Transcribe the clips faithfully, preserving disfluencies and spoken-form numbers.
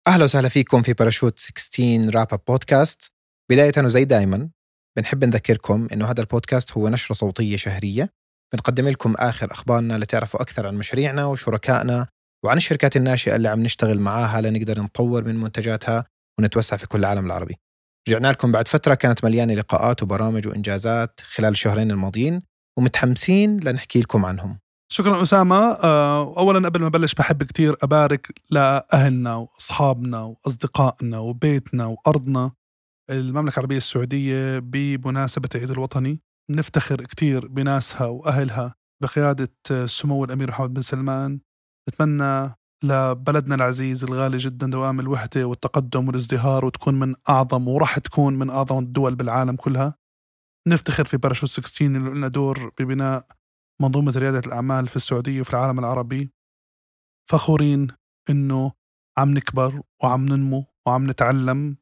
أهلا وسهلا فيكم في باراشوت ستة عشر راب اب بودكاست. بداية وزي دايما بنحب نذكركم إنه هذا البودكاست هو نشرة صوتية شهرية بنقدم لكم آخر أخبارنا لتعرفوا أكثر عن مشاريعنا وشركائنا وعن الشركات الناشئة اللي عم نشتغل معاها لنقدر نطور من منتجاتها ونتوسع في كل العالم العربي. رجعنا لكم بعد فترة كانت مليانة لقاءات وبرامج وإنجازات خلال الشهرين الماضيين ومتحمسين لنحكي لكم عنهم. شكرا أسامة. أولا قبل ما بلش بحب كتير أبارك لأهلنا وأصحابنا وأصدقائنا وبيتنا وأرضنا المملكة العربية السعودية بمناسبة العيد الوطني. نفتخر كتير بناسها وأهلها بقيادة سمو الأمير محمد بن سلمان. نتمنى لبلدنا العزيز الغالي جدا دوام الوحدة والتقدم والازدهار وتكون من أعظم ورح تكون من أعظم الدول بالعالم كلها. نفتخر في باراشوت ستة عشر اللي لنا دور ببناء منظومة ريادة الأعمال في السعودية وفي العالم العربي. فخورين إنه عم نكبر وعم ننمو وعم نتعلم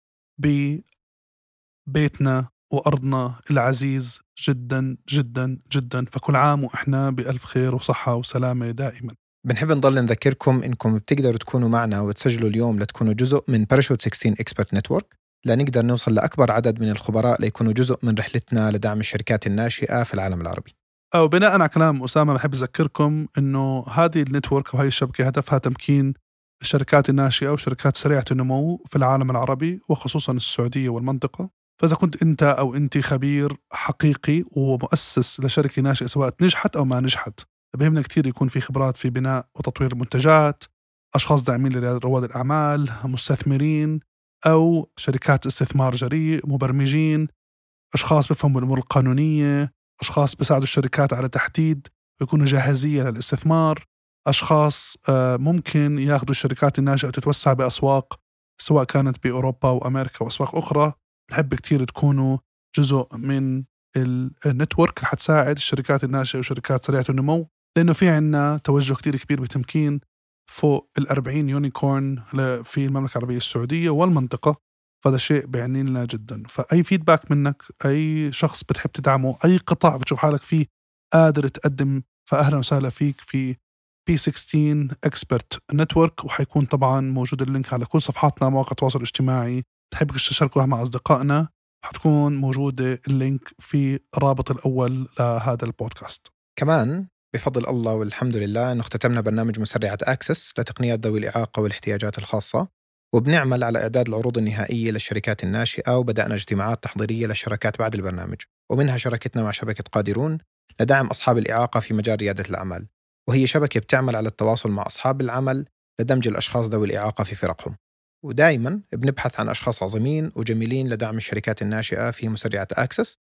ببيتنا وأرضنا العزيز جدا جدا جدا. فكل عام وإحنا بألف خير وصحة وسلامة دائما. بنحب نضل نذكركم إنكم بتقدروا تكونوا معنا وتسجلوا اليوم لتكونوا جزء من باراشوت ستة عشر إكسبرت نتورك لنقدر نوصل لأكبر عدد من الخبراء ليكونوا جزء من رحلتنا لدعم الشركات الناشئة في العالم العربي. أو بناء على كلام أسامة بحب أذكركم إنه هذه النتورك وهي الشبكة هدفها تمكين الشركات الناشئة وشركات سريعة النمو في العالم العربي وخصوصا السعودية والمنطقة. فإذا كنت أنت أو أنت خبير حقيقي ومؤسس لشركة ناشئة سواء نجحت أو ما نجحت، بهمنا كتير يكون في خبرات في بناء وتطوير المنتجات، أشخاص داعمين لرواد الأعمال، مستثمرين أو شركات استثمار جريء، مبرمجين، أشخاص بفهموا الأمور القانونية، أشخاص بيساعدوا الشركات على تحديد ويكونوا جاهزية للاستثمار، أشخاص ممكن ياخدوا الشركات الناشئة وتتوسع بأسواق سواء كانت بأوروبا وأمريكا وأسواق أخرى. بنحب كتير تكونوا جزء من النتورك اللي حتساعد الشركات الناشئة وشركات سريعة النمو، لأنه في عنا توجه كتير كبير بتمكين فوق الأربعين يونيكورن في المملكة العربية السعودية والمنطقة. فهذا شيء بيعني لنا جدا. فأي فيدباك منك، أي شخص بتحب تدعمه، أي قطاع بتشوف حالك فيه قادر تقدم، فأهلا وسهلا فيك في بي ستة عشر Expert Network. وحيكون طبعا موجود اللينك على كل صفحاتنا مواقع التواصل الاجتماعي. تحبك تشاركوها مع أصدقائنا، حتكون موجودة اللينك في الرابط الأول لهذا البودكاست. كمان بفضل الله والحمد لله أنه اختتمنا برنامج مسرعة أكسس لتقنيات ذوي الإعاقة والاحتياجات الخاصة، وبنعمل على إعداد العروض النهائية للشركات الناشئة، وبدأنا اجتماعات تحضيرية للشركات بعد البرنامج، ومنها شركتنا مع شبكة قادرون لدعم أصحاب الإعاقة في مجال ريادة الأعمال، وهي شبكة بتعمل على التواصل مع أصحاب العمل لدمج الأشخاص ذوي الإعاقة في فرقهم. ودائما بنبحث عن أشخاص عظيمين وجميلين لدعم الشركات الناشئة في مسرعة أكسس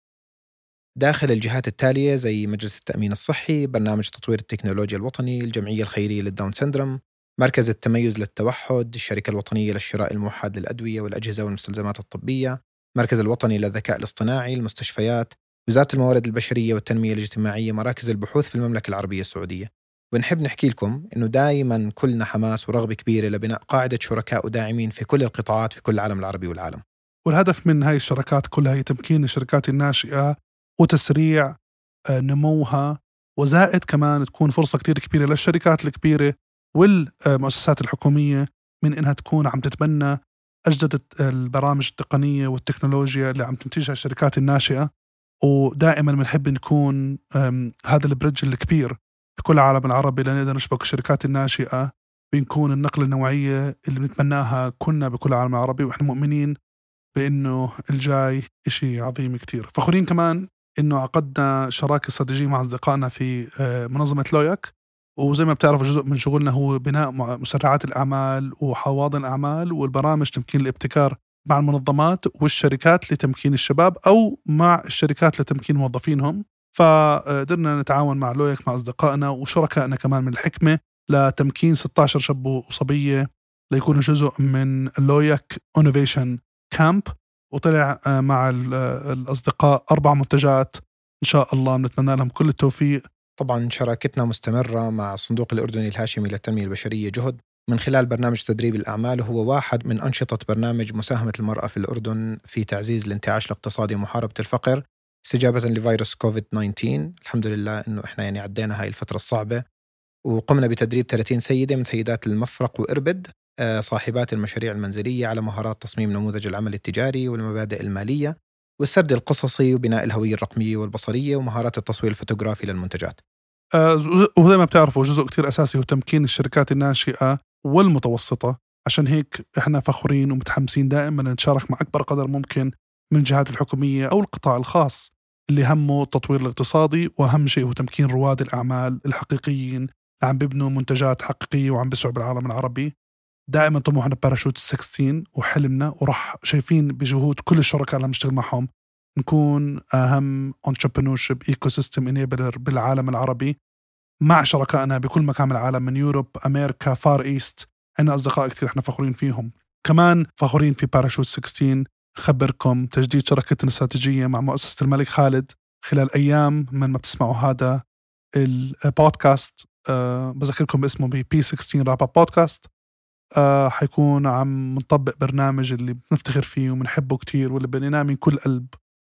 داخل الجهات التالية زي مجلس التأمين الصحي، برنامج تطوير التكنولوجيا الوطني، الجمعية الخيرية للداون سيندروم، مركز التميز للتوحد، الشركة الوطنية للشراء الموحد للأدوية والأجهزة والمستلزمات الطبية، مركز الوطني للذكاء الاصطناعي، المستشفيات، وزارة الموارد البشرية والتنمية الاجتماعية، مراكز البحوث في المملكة العربية السعودية. ونحب نحكي لكم إنه دائما كلنا حماس ورغبة كبيرة لبناء قاعدة شركاء وداعمين في كل القطاعات في كل العالم العربي والعالم. والهدف من هاي الشركات كلها هي تمكين الشركات الناشئة وتسريع نموها، وزائد كمان تكون فرصة كتير كبيرة للشركات الكبيرة والمؤسسات الحكومية من إنها تكون عم تتبنى أجدد البرامج التقنية والتكنولوجيا اللي عم تنتجها الشركات الناشئة. ودائما بنحب نكون هذا البريدج الكبير في كل العالم العربي لنقدر نشبك الشركات الناشئة بنكون النقلة النوعية اللي بنتمناها كنا بكل العالم العربي. وإحنا مؤمنين بأنه الجاي إشي عظيم كتير. فخورين كمان إنه عقدنا شراكة استراتيجية مع أصدقائنا في منظمة لوياك، وزي ما بتعرفوا جزء من شغلنا هو بناء مسرعات الأعمال وحواضن الأعمال والبرامج تمكين الابتكار مع المنظمات والشركات لتمكين الشباب أو مع الشركات لتمكين موظفينهم. فقدرنا نتعاون مع لوياك مع أصدقائنا وشركائنا كمان من الحكمة لتمكين ستة عشر شاب وصبية ليكونوا جزء من لوياك Innovation كامب. وطلع مع الأصدقاء أربع منتجات إن شاء الله نتمنى لهم كل التوفيق. طبعا شراكتنا مستمرة مع الصندوق الأردني الهاشمي للتنمية البشرية جهد من خلال برنامج تدريب الأعمال، وهو واحد من أنشطة برنامج مساهمة المرأة في الأردن في تعزيز الانتعاش الاقتصادي ومحاربة الفقر استجابة لفيروس كوفيد تسعة عشر. الحمد لله إنه إحنا يعني عدينا هاي الفترة الصعبة، وقمنا بتدريب ثلاثين سيدة من سيدات المفرق وإربد صاحبات المشاريع المنزلية على مهارات تصميم نموذج العمل التجاري والمبادئ المالية والسرد القصصي وبناء الهوية الرقمية والبصرية ومهارات التصوير الفوتوغرافي للمنتجات. وزي ما بتعرفوا جزء كتير أساسي هو تمكين الشركات الناشئة والمتوسطة. عشان هيك إحنا فخورين ومتحمسين دائما نتشارك مع أكبر قدر ممكن من الجهات الحكومية أو القطاع الخاص اللي همه التطوير الاقتصادي، وأهم شيء هو تمكين رواد الأعمال الحقيقيين اللي عم بيبنوا منتجات حقيقية وعم بيسعوا بالعالم العربي. دائما طموحنا باراشوت ستة عشر وحلمنا، وراح شايفين بجهود كل الشركاء اللي نشتغل معهم نكون أهم entrepreneurship ecosystem enabler بالعالم العربي مع شركائنا بكل مكان من العالم، من يوروب، أمريكا، فار إيست. عنا أصدقاء كتير احنا فخورين فيهم. كمان فخورين في باراشوت ستة عشر نخبركم تجديد شراكتنا الاستراتيجية مع مؤسسة الملك خالد خلال أيام من ما بتسمعوا هذا البودكاست. أه بذكركم باسمه بي ستة عشر رابا بودكاست. أه حيكون عم نطبق برنامج اللي بنفتخر فيه ومنحبه كتير واللي بنيناه من كل قلب،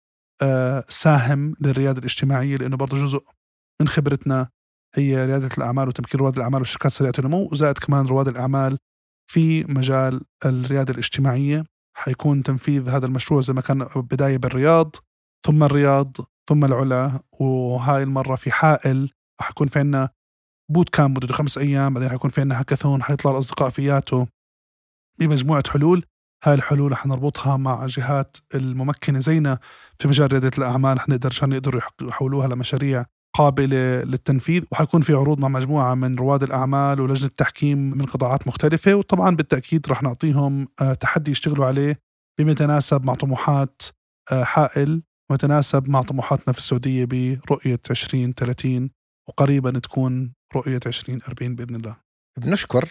أه ساهم للريادة الاجتماعية، لأنه برضو جزء من خبرتنا هي ريادة الأعمال وتمكين رواد الأعمال والشركات سريعة النمو، وزائد كمان رواد الأعمال في مجال الريادة الاجتماعية. حيكون تنفيذ هذا المشروع زي ما كان بداية بالرياض ثم الرياض ثم العلا، وهاي المرة في حائل. حيكون في عنا بوت كامب مدته خمس أيام، بعدين حيكون في عنا هاكاثون حيطلع الأصدقاء فياته بمجموعة حلول. هاي الحلول حنربطها مع جهات الممكنة زينا في مجال ريادة الأعمال، حنقدر عشان يقدروا يحولوها لمشاريع قابلة للتنفيذ. وحيكون في عروض مع مجموعة من رواد الأعمال ولجنة تحكيم من قطاعات مختلفة، وطبعا بالتأكيد رح نعطيهم تحدي يشتغلوا عليه بمتناسب مع طموحات حائل ومتناسب مع طموحاتنا في السعودية برؤية عشرين ثلاثين، وقريبا تكون رؤية عشرين أربعين بإذن الله. بنشكر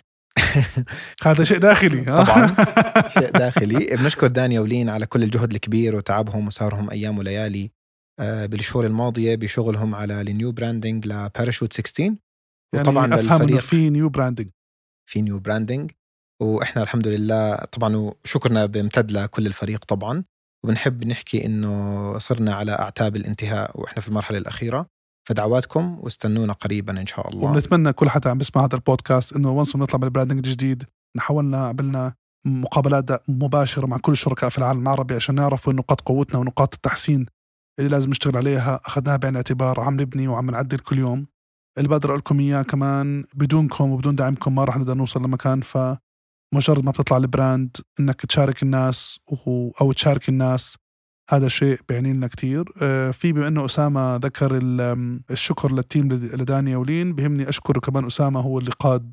هذا شيء داخلي طبعا شيء داخلي. بنشكر دانيا ولين على كل الجهد الكبير وتعبهم وسهرهم أيام وليالي بالشهور الماضية بشغلهم على النيو براندنج لباراشوت ستة عشر. وطبعا يعني أفهم إنه في نيو براندنج في نيو براندنج وإحنا الحمد لله طبعا، وشكرنا بمتد لكل الفريق طبعا. وبنحب نحكي إنه صرنا على أعتاب الانتهاء وإحنا في المرحلة الأخيرة، فدعواتكم واستنونا قريبا إن شاء الله. ونتمنى كل حدا عم بسمع هذا البودكاست إنه وانس نطلع بالبراندنج الجديد نحاولنا قبلنا مقابلات مباشرة مع كل الشركاء في العالم العربي عشان نعرفوا نقاط قوتنا ونقاط التحسين اللي لازم نشتغل عليها. أخذناها بعين الاعتبار، عم نبني وعم نعدل كل يوم. اللي بقدر لكم إياه كمان بدونكم وبدون دعمكم ما راح نقدر نوصل لمكان. فمجرد ما بتطلع البراند إنك تشارك الناس أو تشارك الناس، هذا شيء بيعني لنا كتير. في بما إنه أسامة ذكر الشكر للتيم لدانيا ولين، بهمني أشكر كمان أسامة هو اللي قاد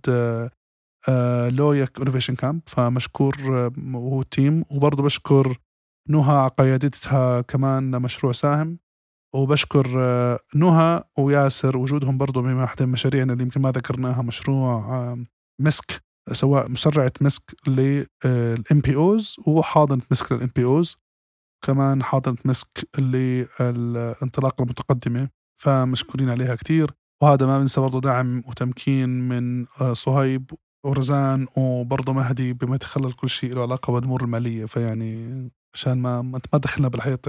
لويك إنوفيشن كامب، فمشكور وهو التيم. وبرضه بشكر نهى على قيادتها كمان لمشروع ساهم، وبشكر نهى وياسر وجودهم برضو بما واحدة من مشاريعنا اللي يمكن ما ذكرناها، مشروع مسك، سواء مسرعة مسك للإم بي أوز وحاضنة مسك للإم بي أوز، كمان حاضنة مسك للانطلاقة المتقدمة، فمشكورين عليها كتير. وهذا ما بنسى برضو دعم وتمكين من صهيب ورزان وبرضو مهدي بما يتخلل كل شيء له علاقة بالأمور المالية، فيعني عشان ما ما دخلنا بالحيط.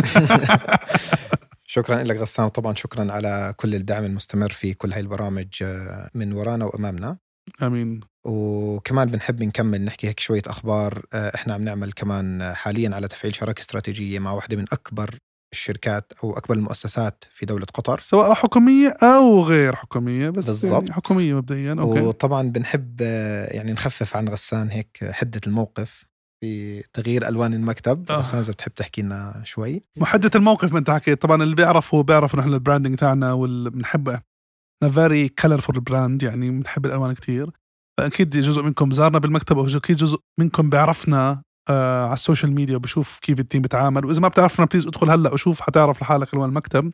شكرا لك غسان، طبعا شكرا على كل الدعم المستمر في كل هاي البرامج من ورانا وأمامنا. آمين. وكمان بنحب نكمل نحكي هيك شوية أخبار. إحنا عم نعمل كمان حاليا على تفعيل شراكة استراتيجية مع واحدة من أكبر الشركات أو أكبر المؤسسات في دولة قطر، سواء حكومية أو غير حكومية، بس يعني حكومية مبدئيا. أوكي. وطبعا بنحب يعني نخفف عن غسان هيك حدة الموقف في تغيير ألوان المكتب. آه. غسان إذا بتحب تحكي لنا شوي محدة الموقف. ما انت حكيت طبعا، اللي بيعرفوا بيعرفوا نحن البراندنج تاعنا واللي بنحبه very colorful brand، يعني بنحب الألوان كتير. فأكيد جزء منكم زارنا بالمكتب، وأكيد جزء منكم بيعرفنا آه على السوشيال ميديا وبشوف كيف التيم بتعامل. وإذا ما بتعرفنا بليز ادخل هلأ وشوف، حتعرف لحالك ألوان المكتب.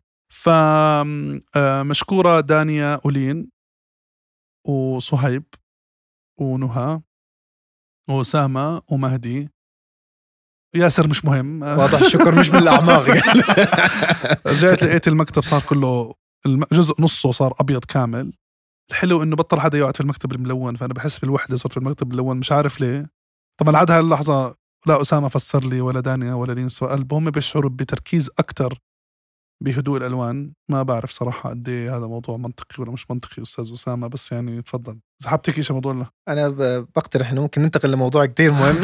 فمشكورة دانيا ولين وصهيب ونهى وسامة ومهدي. ياسر مش مهم، واضح الشكر مش بالأعماق. جاءت لقيت المكتب صار كله جزء نصه صار أبيض كامل. الحلو إنه بطل حدا يقعد في المكتب الملون، فأنا بحس بالوحدة صرت في المكتب الملون، مش عارف ليه. طبعا عاد هاللحظة لا أسامة فسر لي ولا دانيا ولا لين سوى قلب، هم بيشعروا بتركيز أكتر بهدوء الألوان. ما بعرف صراحة قد إيه هذا موضوع منطقي ولا مش منطقي أستاذ أسامة، بس يعني تفضل سحبتك إيش موضوعنا؟ أنا بقترح إنه ممكن ننتقل لموضوع كتير مهم.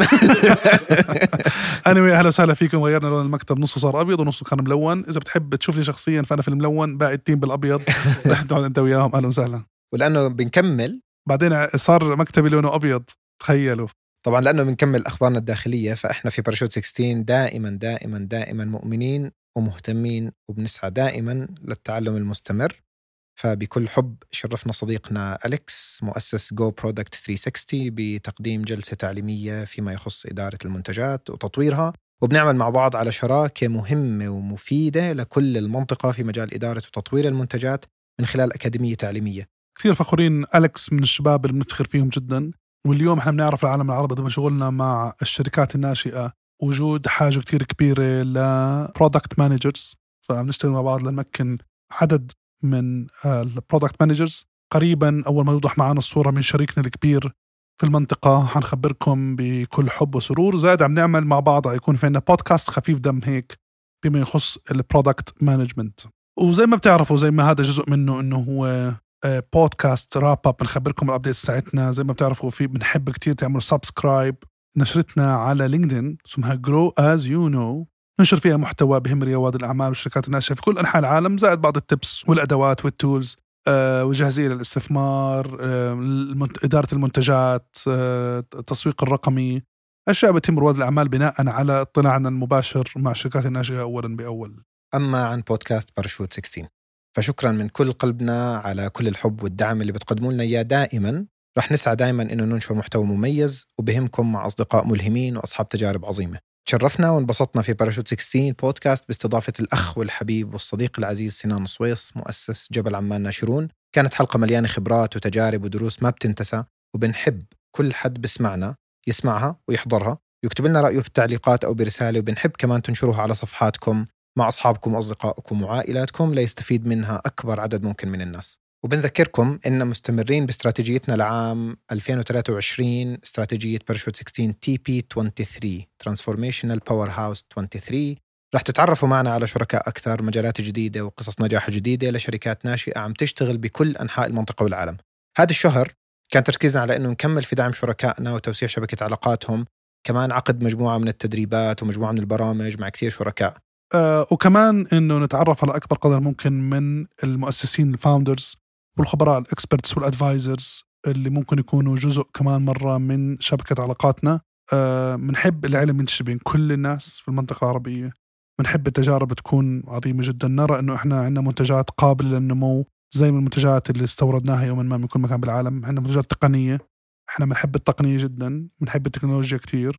أنا أهلا وسهلا فيكم. غيرنا لون المكتب، نصه صار أبيض ونصه كان ملون. إذا بتحب تشوفني شخصيا فأنا في الملون، باقي التيم بالأبيض. رح نقعد أنت وياهم. أهلا وسهلا. ولأنه بنكمل بعدين صار مكتبي لونه أبيض، تخيلوا. طبعا لأنه بنكمل أخبارنا الداخلية، فإحنا في باراشوت ستة عشر دائما دائما دائما مؤمنين ومهتمين وبنسعى دائما للتعلم المستمر. فبكل حب شرفنا صديقنا أليكس مؤسس جو برودكت ثلاثمية وستين بتقديم جلسة تعليمية فيما يخص إدارة المنتجات وتطويرها، وبنعمل مع بعض على شراكة مهمة ومفيدة لكل المنطقة في مجال إدارة وتطوير المنتجات من خلال أكاديمية تعليمية. كثير فخورين. أليكس من الشباب اللي بنفتخر فيهم جدا. واليوم احنا بنعرف العالم العربي ضمن شغلنا مع الشركات الناشئة وجود حاجة كتير كبيرة لبرودكت مانجرز، فبنشتغل مع بعض لنمكن عدد من البرودكت مانجرز. قريبا أول ما يوضح معنا الصورة من شريكنا الكبير في المنطقة حنخبركم بكل حب وسرور. زائد عم نعمل مع بعض يكون فينا بودكاست خفيف دم هيك بما يخص البرودكت مانجمنت. وزي ما بتعرفوا زي ما هذا جزء منه إنه هو بودكاست راب اب، بنخبركم الابديتس تاعتنا. زي ما بتعرفوا في بنحب كتير تعملوا سبسكرايب. نشرتنا على لينكدين اسمها Grow As You Know، ننشر فيها محتوى بهم رواد الأعمال والشركات الناشئة في كل أنحاء العالم، زائد بعض التبس والأدوات والتولز آه وجاهزية للاستثمار، آه إدارة المنتجات، آه التسويق الرقمي، أشياء بتم رواد الأعمال بناء على اطلاعنا المباشر مع الشركات الناشئة أولا بأول. أما عن بودكاست باراشوت ستة عشر، فشكرا من كل قلبنا على كل الحب والدعم اللي بتقدموا لنا إياه دائما. رح نسعى دائما إنه ننشر محتوى مميز وبهمكم مع أصدقاء ملهمين وأصحاب تجارب عظيمة. تشرفنا وانبسطنا في باراشوت ستة عشر بودكاست باستضافة الأخ والحبيب والصديق العزيز سنان صويص مؤسس جبل عمان ناشرون. كانت حلقة مليانة خبرات وتجارب ودروس ما بتنتسى، وبنحب كل حد بسمعنا يسمعها ويحضرها ويكتب لنا رأيه في التعليقات أو برسالة، وبنحب كمان تنشروها على صفحاتكم مع أصحابكم وأصدقائكم وعائلاتكم ليستفيد منها أكبر عدد ممكن من الناس. وبنذكركم إن مستمرين باستراتيجيتنا لعام ألفين وثلاثة وعشرين، استراتيجية باراشوت ستة عشر تي بي ثلاثة وعشرين Transformational Powerhouse ثلاثة وعشرين. رح تتعرفوا معنا على شركاء أكثر، مجالات جديدة وقصص نجاح جديدة لشركات ناشئة عم تشتغل بكل أنحاء المنطقة والعالم. هذا الشهر كان تركيزنا على إنه نكمل في دعم شركائنا وتوسيع شبكة علاقاتهم، كمان عقد مجموعة من التدريبات ومجموعة من البرامج مع كثير شركاء، آه وكمان إنه نتعرف على أكبر قدر ممكن من المؤسسين الفاوندرز والخبراء الإكسبرتس والأدفايزرز اللي ممكن يكونوا جزء كمان مرة من شبكة علاقاتنا. آه منحب العلم ينتشر بين كل الناس في المنطقة العربية، منحب التجارب تكون عظيمة جدا. نرى إنه إحنا عندنا منتجات قابلة للنمو زي من المنتجات اللي استوردناها يوما ما من كل مكان بالعالم. عندنا منتجات تقنية، إحنا منحب التقنية جدا، منحب التكنولوجيا كتير.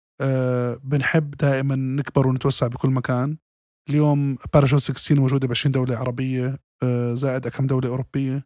آه بنحب دائما نكبر ونتوسع بكل مكان. اليوم باراشوت ستة عشر موجودة بعشرين دولة عربية زائد كم دولة أوروبية.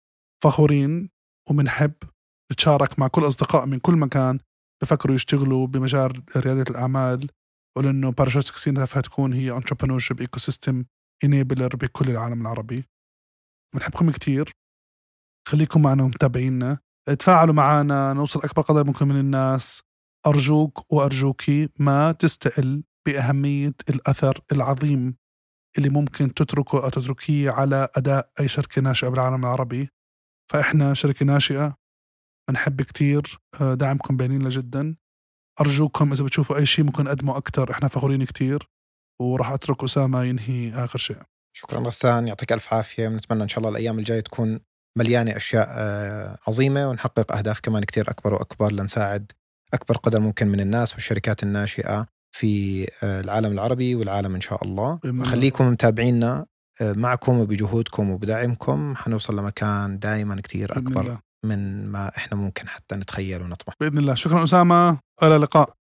فخورين ومنحب نتشارك مع كل أصدقاء من كل مكان بفكروا يشتغلوا بمجال ريادة الأعمال، ولأنه باراشوت ستة عشر هدفها تكون هي entrepreneurship ecosystem enabler بكل العالم العربي. بنحبكم كتير، خليكم معنا ومتابعينا، تفاعلوا معنا، نوصل أكبر قدر ممكن من الناس. أرجوك وأرجوكي ما تستقل بأهمية الأثر العظيم اللي ممكن تتركه أو تتركيه على أداء أي شركة ناشئة بالعالم العربي. فإحنا شركة ناشئة، نحب كتير دعمكم بيننا جدا. أرجوكم إذا بتشوفوا أي شيء ممكن أقدمه أكتر، إحنا فخورين كتير. وراح أترك أسامة ينهي آخر شيء. شكرا غسان، يعطيك ألف عافية. ونتمنى إن شاء الله الأيام الجاية تكون مليانة أشياء عظيمة ونحقق أهداف كمان كتير أكبر وأكبر لنساعد أكبر قدر ممكن من الناس والشركات الناشئة في العالم العربي والعالم إن شاء الله. خليكم متابعينا، معكم وبجهودكم وبدعمكم حنوصل لمكان دائما كتير أكبر من ما إحنا ممكن حتى نتخيل ونطمح بإذن الله. شكرا أسامة، إلى اللقاء.